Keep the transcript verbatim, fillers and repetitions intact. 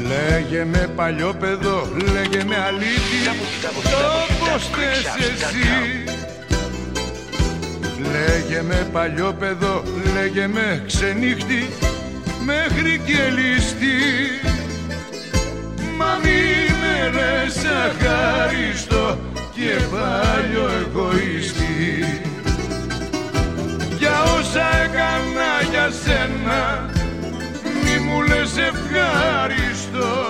Λέγε με παλιόπαιδο, λέγε με αλήθεια, όπως θες εσύ. Λέγε με παλιόπαιδο, λέγε με ξενύχτη, μέχρι και ληστή. Μα μη με λες αχάριστο και παλιό εγωιστή. Για όσα έκανα για σένα, μη μου λες ευχάριστο.